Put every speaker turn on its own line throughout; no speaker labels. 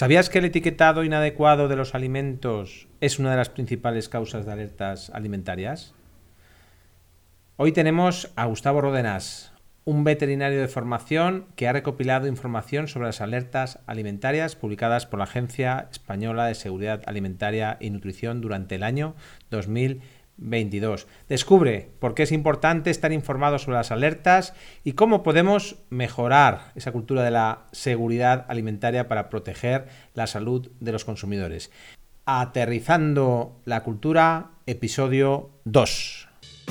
¿Sabías que el etiquetado inadecuado de los alimentos es una de las principales causas de alertas alimentarias? Hoy tenemos a Gustavo Ródenas, un veterinario de formación que ha recopilado información sobre las alertas alimentarias publicadas por la Agencia Española de Seguridad Alimentaria y Nutrición durante el año 2022. Descubre por qué es importante estar informado sobre las alertas y cómo podemos mejorar esa cultura de la seguridad alimentaria para proteger la salud de los consumidores. Aterrizando la cultura, episodio 2.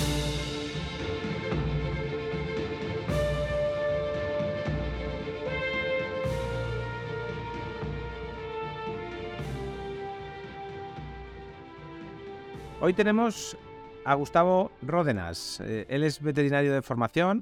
Hoy tenemos a Gustavo Ródenas. Él es veterinario de formación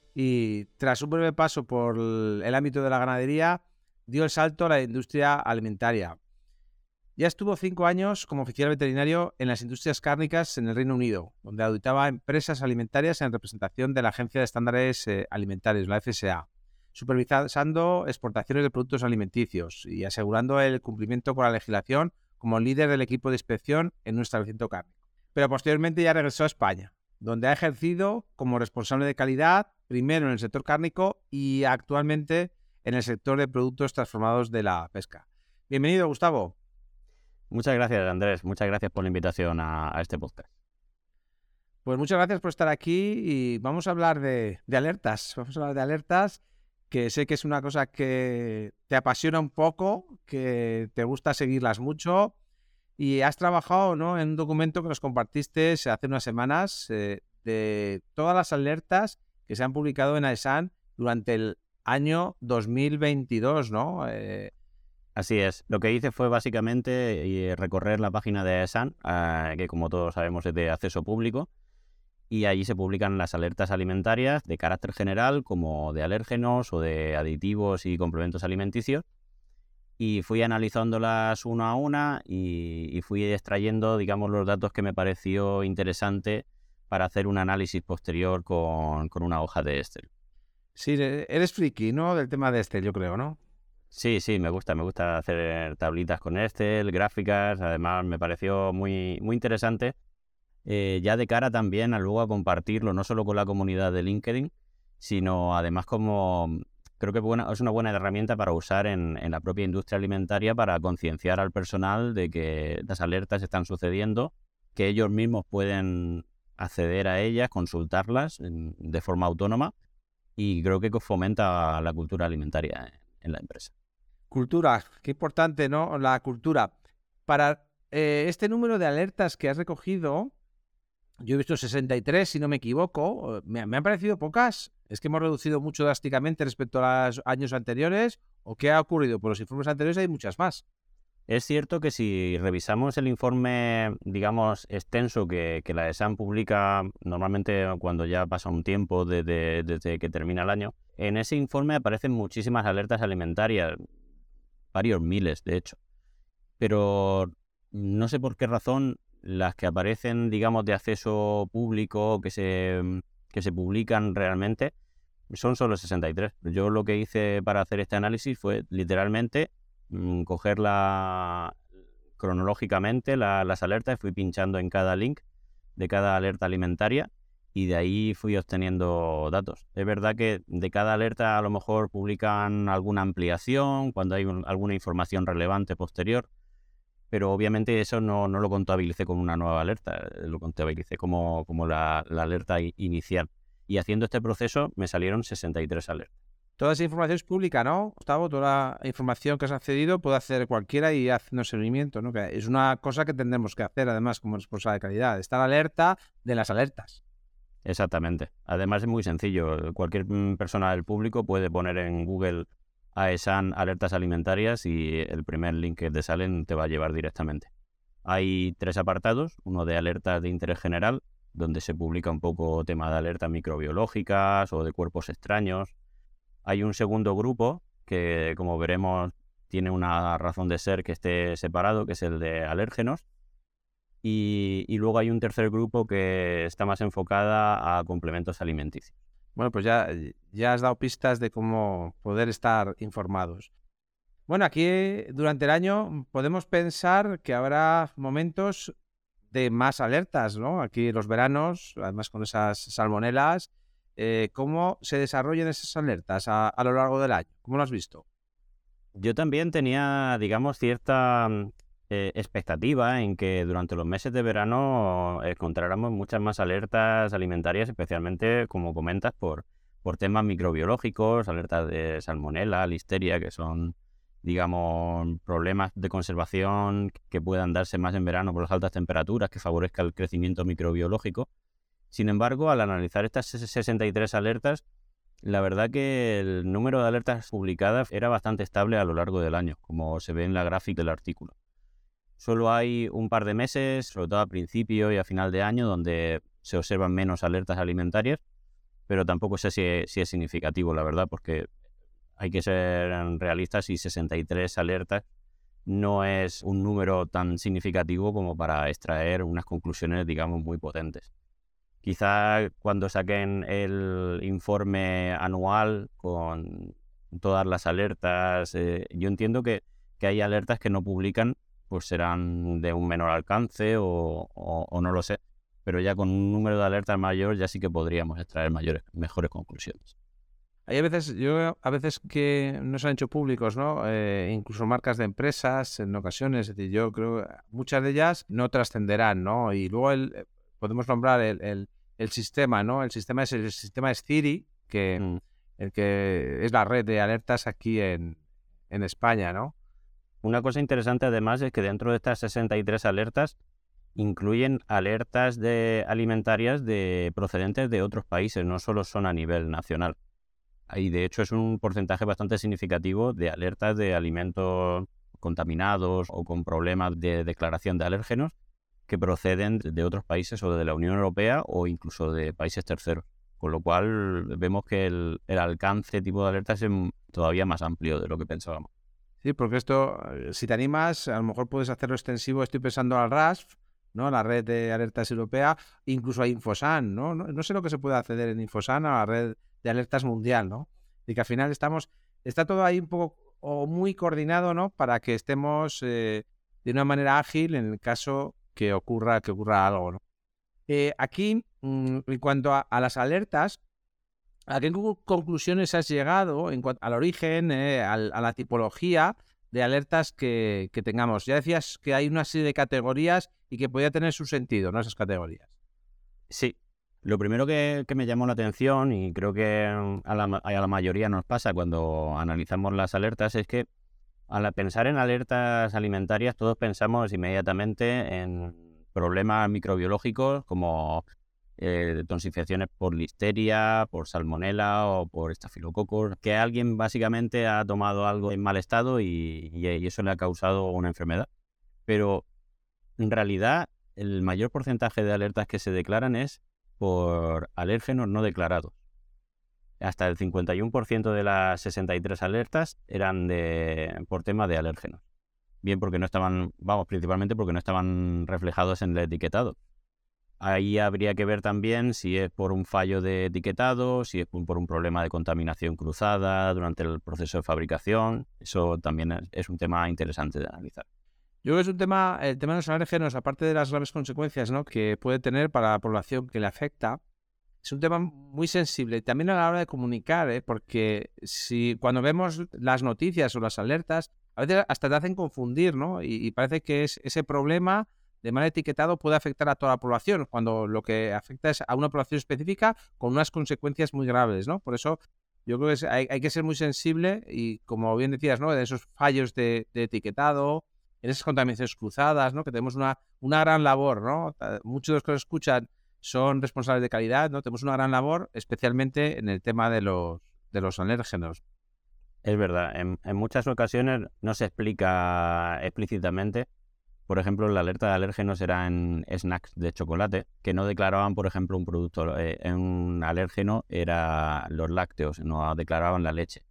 y tras un breve paso por el ámbito de la ganadería dio el salto a la industria alimentaria. Ya estuvo 5 años como oficial veterinario en las industrias cárnicas en el Reino Unido, donde auditaba empresas alimentarias en representación de la Agencia de Estándares Alimentarios, la FSA, supervisando exportaciones de productos alimenticios y asegurando el cumplimiento con la legislación como líder del equipo de inspección en un establecimiento cárnico. Pero posteriormente ya regresó a España, donde ha ejercido como responsable de calidad, primero en el sector cárnico y actualmente en el sector de productos transformados de la pesca. Bienvenido, Gustavo.
Muchas gracias, Andrés. Muchas gracias por la invitación a este podcast.
Pues muchas gracias por estar aquí y vamos a hablar de alertas. Vamos a hablar de alertas, que sé que es una cosa que te apasiona un poco, que te gusta seguirlas mucho y has trabajado, ¿no?, en un documento que nos compartiste hace unas semanas de todas las alertas que se han publicado en AESAN durante el año 2022, ¿no?
Así es. Lo que hice fue básicamente recorrer la página de AESAN, que como todos sabemos es de acceso público, y allí se publican las alertas alimentarias de carácter general, como de alérgenos o de aditivos y complementos alimenticios, y fui analizándolas una a una y fui extrayendo, digamos, los datos que me pareció interesante para hacer un análisis posterior con una hoja de Excel.
Sí, eres friki, ¿no?, del tema de yo creo, ¿no?
Sí, me gusta hacer tablitas con Excel, gráficas. Además me pareció muy interesante, ya de cara también a luego a compartirlo, no solo con la comunidad de LinkedIn, sino además como creo que es una buena herramienta para usar en la propia industria alimentaria para concienciar al personal de que las alertas están sucediendo, que ellos mismos pueden acceder a ellas, consultarlas de forma autónoma, y creo que fomenta la cultura alimentaria en la empresa.
Cultura, qué importante, ¿no?, la cultura. Para este número de alertas que has recogido, yo he visto 63, si no me equivoco, me han parecido pocas. ¿Es que hemos reducido mucho drásticamente respecto a los años anteriores? ¿O qué ha ocurrido? Por los informes anteriores hay muchas más.
Es cierto que si revisamos el informe, digamos, extenso que la ESAN publica normalmente cuando ya pasa un tiempo desde que termina el año, en ese informe aparecen muchísimas alertas alimentarias, varios miles, de hecho. Pero no sé por qué razón las que aparecen, digamos, de acceso público, que se publican realmente, son solo 63. Yo lo que hice para hacer este análisis fue literalmente coger cronológicamente las alertas, fui pinchando en cada link de cada alerta alimentaria y de ahí fui obteniendo datos. Es verdad que de cada alerta a lo mejor publican alguna ampliación cuando hay alguna información relevante posterior, pero obviamente eso no lo contabilicé con una nueva alerta, lo contabilicé como la alerta inicial. Y haciendo este proceso me salieron 63 alertas.
Toda esa información es pública, ¿no, Gustavo? Toda la información que has accedido puede hacer cualquiera y haciendo seguimiento, ¿no? Que es una cosa que tendremos que hacer, además, como responsable de calidad, estar alerta de las alertas.
Exactamente. Además es muy sencillo. Cualquier persona del público puede poner en Google AESAN alertas alimentarias y el primer link que te salen te va a llevar directamente. Hay 3 apartados, uno de alertas de interés general, donde se publica un poco tema de alertas microbiológicas o de cuerpos extraños. Hay un segundo grupo que, como veremos, tiene una razón de ser que esté separado, que es el de alérgenos. Y luego hay un tercer grupo que está más enfocada a complementos alimenticios.
Bueno, pues ya has dado pistas de cómo poder estar informados. Bueno, aquí durante el año podemos pensar que habrá momentos de más alertas, ¿no? Aquí los veranos, además con esas salmonelas, ¿cómo se desarrollan esas alertas a lo largo del año? ¿Cómo lo has visto?
Yo también tenía, digamos, cierta expectativa en que durante los meses de verano encontráramos muchas más alertas alimentarias, especialmente, como comentas, por temas microbiológicos, alertas de salmonela, listeria, que son, digamos, problemas de conservación que puedan darse más en verano por las altas temperaturas, que favorezca el crecimiento microbiológico. Sin embargo, al analizar estas 63 alertas, la verdad que el número de alertas publicadas era bastante estable a lo largo del año, como se ve en la gráfica del artículo. Solo hay un par de meses, sobre todo a principio y a final de año, donde se observan menos alertas alimentarias, pero tampoco sé si es significativo, la verdad, porque hay que ser realistas y 63 alertas no es un número tan significativo como para extraer unas conclusiones, digamos, muy potentes. Quizá cuando saquen el informe anual con todas las alertas, yo entiendo que hay alertas que no publican, pues serán de un menor alcance o no lo sé, pero ya con un número de alertas mayor ya sí que podríamos extraer mejores conclusiones.
Hay a veces que no se han hecho públicos, ¿no? Incluso marcas de empresas en ocasiones, es decir, yo creo que muchas de ellas no trascenderán, ¿no? Y luego podemos nombrar el sistema, ¿no? El sistema es el sistema SCIRI,
Mm.
el que es la red de alertas aquí en España, ¿no?
Una cosa interesante además es que dentro de estas 63 alertas incluyen alertas alimentarias de procedentes de otros países, no solo son a nivel nacional. Y de hecho es un porcentaje bastante significativo de alertas de alimentos contaminados o con problemas de declaración de alérgenos que proceden de otros países o de la Unión Europea o incluso de países terceros. Con lo cual vemos que el alcance tipo de alertas es todavía más amplio de lo que pensábamos.
Sí, porque esto, si te animas, a lo mejor puedes hacerlo extensivo. Estoy pensando al RASF, ¿no? La red de alertas europea, incluso a Infosan, ¿no? No sé lo que se puede acceder en Infosan a la red de alertas mundial, ¿no? Y que al final está todo ahí un poco o muy coordinado, ¿no? Para que estemos de una manera ágil en el caso que ocurra algo, ¿no? Aquí, en cuanto a las alertas, ¿a qué conclusiones has llegado en cuanto al origen, a la tipología de alertas que tengamos? Ya decías que hay una serie de categorías y que podía tener su sentido, ¿no? Esas categorías.
Sí, lo primero que me llamó la atención y creo que a la mayoría nos pasa cuando analizamos las alertas es que al pensar en alertas alimentarias todos pensamos inmediatamente en problemas microbiológicos como toxificaciones por listeria, por salmonela o por estafilococos, que alguien básicamente ha tomado algo en mal estado y eso le ha causado una enfermedad. Pero en realidad el mayor porcentaje de alertas que se declaran es por alérgenos no declarados. Hasta el 51% de las 63 alertas eran por tema de alérgenos. Bien porque no estaban, principalmente porque no estaban reflejados en el etiquetado. Ahí habría que ver también si es por un fallo de etiquetado, si es por un problema de contaminación cruzada durante el proceso de fabricación. Eso también es un tema interesante de analizar.
Yo creo que es un tema, el tema de los alérgenos, aparte de las graves consecuencias, ¿no? Que puede tener para la población que le afecta, es un tema muy sensible y también a la hora de comunicar, ¿eh? Porque si cuando vemos las noticias o las alertas, a veces hasta te hacen confundir, ¿no? Y parece que ese problema de mal etiquetado puede afectar a toda la población, cuando lo que afecta es a una población específica con unas consecuencias muy graves, ¿no? Por eso yo creo que hay que ser muy sensible y, como bien decías, ¿no? De esos fallos de etiquetado, en esas contaminaciones cruzadas, ¿no? Que tenemos una gran labor, ¿no? Muchos de los que nos escuchan son responsables de calidad, ¿no? Tenemos una gran labor, especialmente en el tema de los alérgenos.
Es verdad, en muchas ocasiones no se explica explícitamente. Por ejemplo, la alerta de alérgenos era en snacks de chocolate, que no declaraban, por ejemplo, un producto, un alérgeno era los lácteos, no declaraban la leche.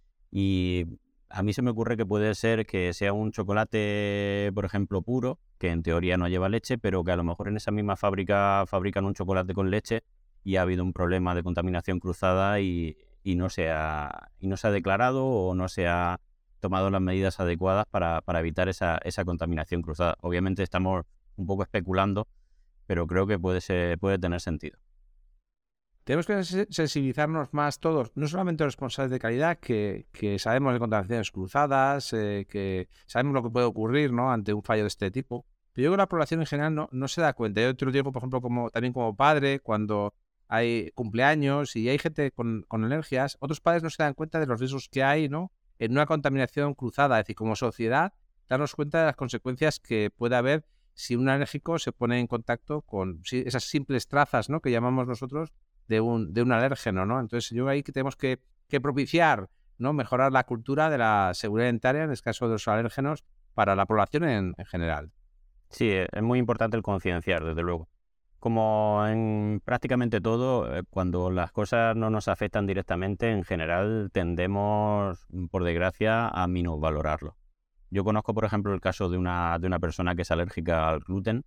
Y a mí se me ocurre que puede ser que sea un chocolate, por ejemplo, puro, que en teoría no lleva leche, pero que a lo mejor en esa misma fábrica fabrican un chocolate con leche y ha habido un problema de contaminación cruzada y no se ha declarado o no se ha tomado las medidas adecuadas para evitar esa contaminación cruzada. Obviamente estamos un poco especulando, pero creo que puede tener sentido.
Tenemos que sensibilizarnos más todos, no solamente los responsables de calidad, que sabemos de contaminaciones cruzadas, que sabemos lo que puede ocurrir, ¿no?, ante un fallo de este tipo. Pero yo creo que la población en general no se da cuenta. Yo te lo digo, por ejemplo, también como padre, cuando hay cumpleaños y hay gente con alergias, otros padres no se dan cuenta de los riesgos que hay, ¿no?, en una contaminación cruzada. Es decir, como sociedad, darnos cuenta de las consecuencias que puede haber si un alérgico se pone en contacto con esas simples trazas, ¿no?, que llamamos nosotros, de un alérgeno, ¿no? Entonces, yo ahí que tenemos que propiciar, ¿no?, mejorar la cultura de la seguridad alimentaria, en el caso de los alérgenos, para la población en general.
Sí, es muy importante el concienciar, desde luego. Como en prácticamente todo, cuando las cosas no nos afectan directamente, en general tendemos, por desgracia, a minusvalorarlo. Yo conozco, por ejemplo, el caso de una persona que es alérgica al gluten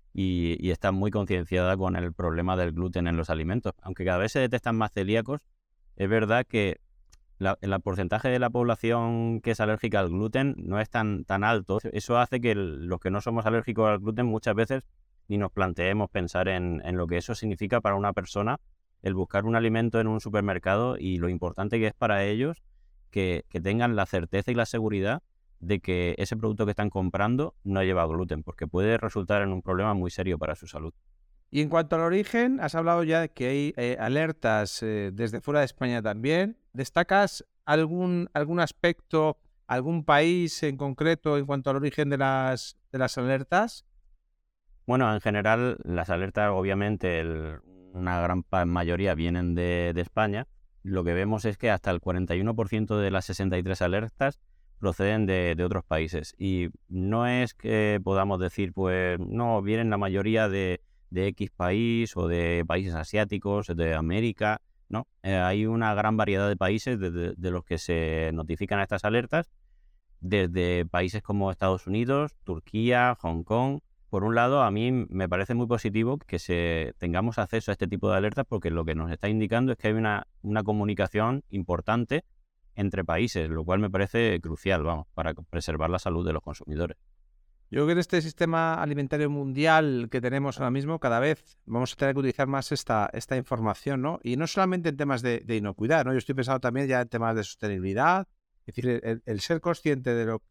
y está muy concienciada con el problema del gluten en los alimentos. Aunque cada vez se detectan más celíacos, es verdad que el porcentaje de la población que es alérgica al gluten no es tan alto. Eso hace que los que no somos alérgicos al gluten muchas veces ni nos planteemos pensar en lo que eso significa para una persona, el buscar un alimento en un supermercado y lo importante que es para ellos que tengan la certeza y la seguridad de que ese producto que están comprando no lleva gluten, porque puede resultar en un problema muy serio para su salud.
Y en cuanto al origen, has hablado ya de que hay alertas desde fuera de España también. ¿Destacas algún aspecto, algún país en concreto en cuanto al origen de las alertas?
Bueno, en general, las alertas, obviamente, una gran mayoría vienen de España. Lo que vemos es que hasta el 41% de las 63 alertas proceden de otros países. Y no es que podamos decir, pues, no, vienen la mayoría de X país o de países asiáticos, de América. No, hay una gran variedad de países de los que se notifican estas alertas, desde países como Estados Unidos, Turquía, Hong Kong. Por un lado, a mí me parece muy positivo que tengamos acceso a este tipo de alertas porque lo que nos está indicando es que hay una comunicación importante entre países, lo cual me parece crucial, vamos, para preservar la salud de los consumidores.
Yo creo que en este sistema alimentario mundial que tenemos ahora mismo, cada vez vamos a tener que utilizar más esta información, ¿no? Y no solamente en temas de inocuidad, ¿no? Yo estoy pensando también ya en temas de sostenibilidad, es decir, el ser consciente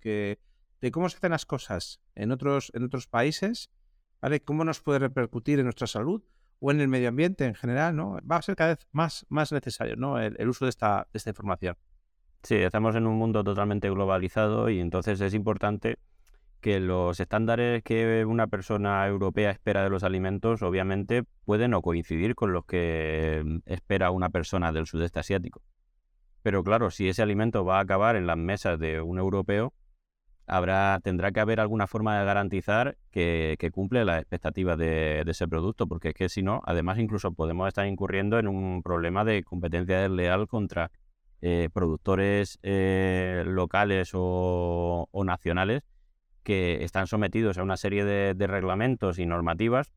de cómo se hacen las cosas en otros países, ¿vale? Cómo nos puede repercutir en nuestra salud o en el medio ambiente en general, ¿no? Va a ser cada vez más necesario, ¿no?, el uso de esta información.
Sí, estamos en un mundo totalmente globalizado y entonces es importante que los estándares que una persona europea espera de los alimentos, obviamente, pueden no coincidir con los que espera una persona del sudeste asiático. Pero claro, si ese alimento va a acabar en las mesas de un europeo, tendrá que haber alguna forma de garantizar que cumple las expectativas de ese producto, porque es que si no, además incluso podemos estar incurriendo en un problema de competencia desleal contra productores locales o nacionales que están sometidos a una serie de reglamentos y normativas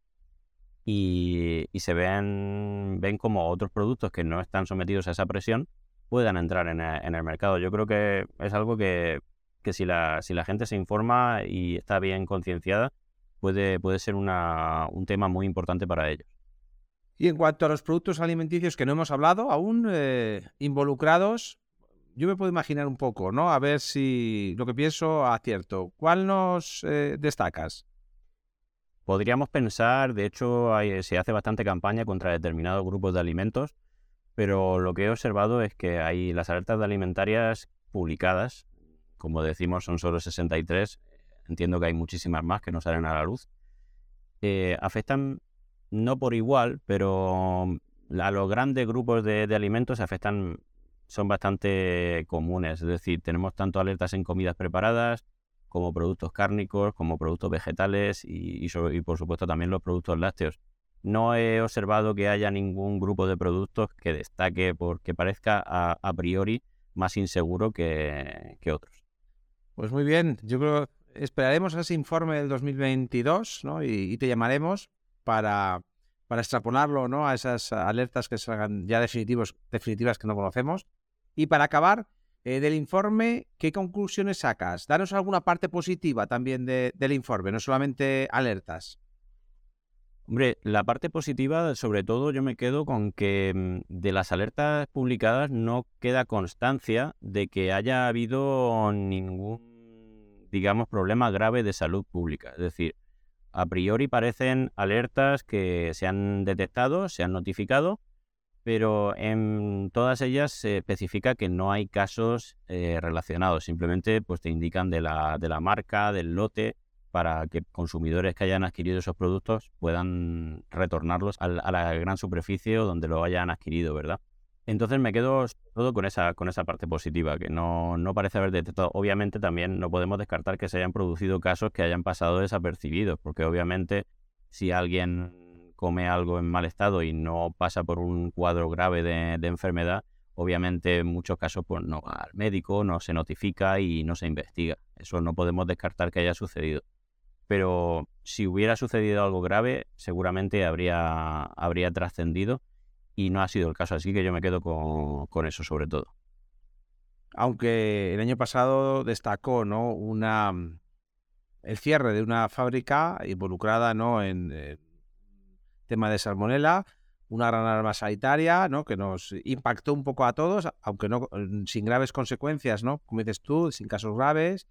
y se ven como otros productos que no están sometidos a esa presión puedan entrar en el mercado. Yo creo que es algo que si la gente se informa y está bien concienciada, puede ser un tema muy importante para ellos.
Y en cuanto a los productos alimenticios que no hemos hablado aún, involucrados, yo me puedo imaginar un poco, ¿no? A ver si lo que pienso acierto. ¿Cuál nos destacas?
Podríamos pensar, de hecho, se hace bastante campaña contra determinados grupos de alimentos, pero lo que he observado es que hay las alertas alimentarias publicadas, como decimos, son solo 63, entiendo que hay muchísimas más que no salen a la luz, afectan no por igual, pero a los grandes grupos de alimentos son bastante comunes. Es decir, tenemos tanto alertas en comidas preparadas, como productos cárnicos, como productos vegetales y por supuesto también los productos lácteos. No he observado que haya ningún grupo de productos que destaque porque parezca a priori más inseguro que otros.
Pues muy bien, yo creo que esperaremos a ese informe del 2022, ¿no? Y te llamaremos para extrapolarlo, ¿no?, a esas alertas que salgan ya definitivas que no conocemos. Y para acabar, Del informe, ¿qué conclusiones sacas? Danos alguna parte positiva también del informe, no solamente alertas.
Hombre, la parte positiva, sobre todo, yo me quedo con que de las alertas publicadas no queda constancia de que haya habido ningún, digamos, problema grave de salud pública. Es decir, a priori parecen alertas que se han detectado, se han notificado, pero en todas ellas se especifica que no hay casos relacionados. Simplemente pues te indican de la marca, del lote, para que consumidores que hayan adquirido esos productos puedan retornarlos a la gran superficie o donde lo hayan adquirido, ¿verdad? Entonces me quedo sobre todo con esa parte positiva, que no parece haber detectado. Obviamente también no podemos descartar que se hayan producido casos que hayan pasado desapercibidos, porque obviamente si alguien come algo en mal estado y no pasa por un cuadro grave de enfermedad, obviamente en muchos casos pues no va al médico, no se notifica y no se investiga. Eso no podemos descartar que haya sucedido. Pero si hubiera sucedido algo grave, seguramente habría trascendido y no ha sido el caso, así que yo me quedo con eso sobre todo.
Aunque el año pasado destacó, ¿no? El cierre de una fábrica involucrada, ¿no? en tema de salmonela, una gran alarma sanitaria, ¿no? Que nos impactó un poco a todos, aunque no sin graves consecuencias, ¿no? Como dices tú, sin casos graves,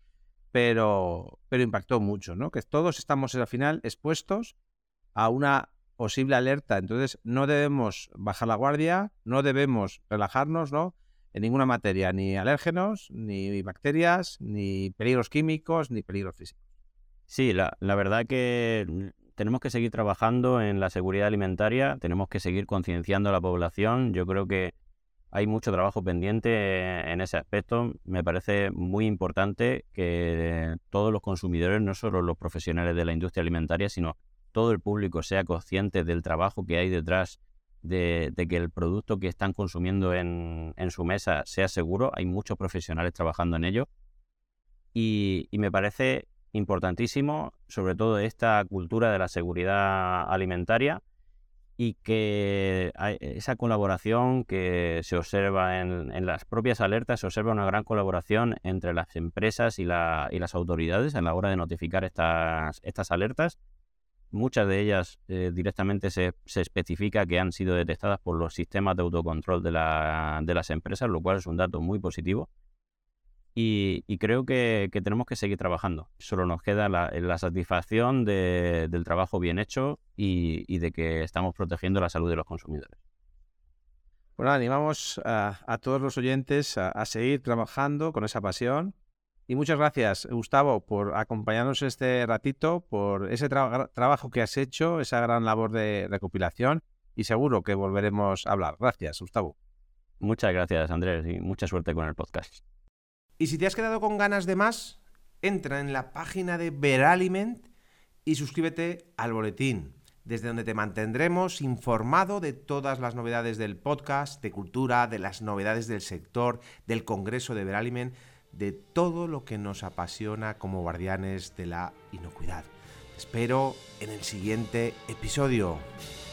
pero impactó mucho, ¿no? Que todos estamos al final expuestos a una posible alerta. Entonces, no debemos bajar la guardia, no debemos relajarnos, ¿no? En ninguna materia, ni alérgenos, ni bacterias, ni peligros químicos, ni peligros físicos.
Sí, la verdad que tenemos que seguir trabajando en la seguridad alimentaria, tenemos que seguir concienciando a la población. Yo creo que hay mucho trabajo pendiente en ese aspecto. Me parece muy importante que todos los consumidores, no solo los profesionales de la industria alimentaria, sino todo el público sea consciente del trabajo que hay detrás de que el producto que están consumiendo en su mesa sea seguro. Hay muchos profesionales trabajando en ello y me parece importantísimo, sobre todo esta cultura de la seguridad alimentaria y que esa colaboración que se observa en las propias alertas, se observa una gran colaboración entre las empresas y las autoridades a la hora de notificar estas alertas. Muchas de ellas directamente se especifica que han sido detectadas por los sistemas de autocontrol de las empresas, lo cual es un dato muy positivo. Y creo que tenemos que seguir trabajando. Solo nos queda la satisfacción del trabajo bien hecho y de que estamos protegiendo la salud de los consumidores.
Bueno, animamos a todos los oyentes a seguir trabajando con esa pasión. Y muchas gracias, Gustavo, por acompañarnos este ratito, por ese trabajo que has hecho, esa gran labor de recopilación. Y seguro que volveremos a hablar. Gracias, Gustavo.
Muchas gracias, Andrés, y mucha suerte con el podcast.
Y si te has quedado con ganas de más, entra en la página de Veraliment y suscríbete al boletín, desde donde te mantendremos informado de todas las novedades del podcast, de cultura, de las novedades del sector, del congreso de Veraliment, de todo lo que nos apasiona como guardianes de la inocuidad. Te espero en el siguiente episodio.